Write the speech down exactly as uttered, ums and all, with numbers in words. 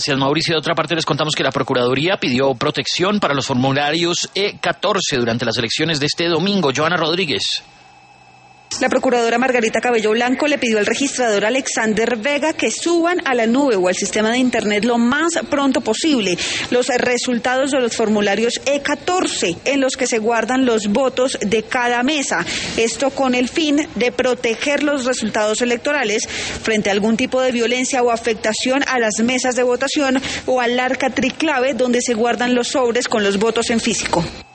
Gracias, Mauricio. De otra parte, les contamos que la Procuraduría pidió protección para los formularios E catorce durante las elecciones de este domingo. Joana Rodríguez. La procuradora Margarita Cabello Blanco le pidió al registrador Alexander Vega que suban a la nube o al sistema de Internet lo más pronto posible los resultados de los formularios E catorce en los que se guardan los votos de cada mesa. Esto con el fin de proteger los resultados electorales frente a algún tipo de violencia o afectación a las mesas de votación o al arca triclave donde se guardan los sobres con los votos en físico.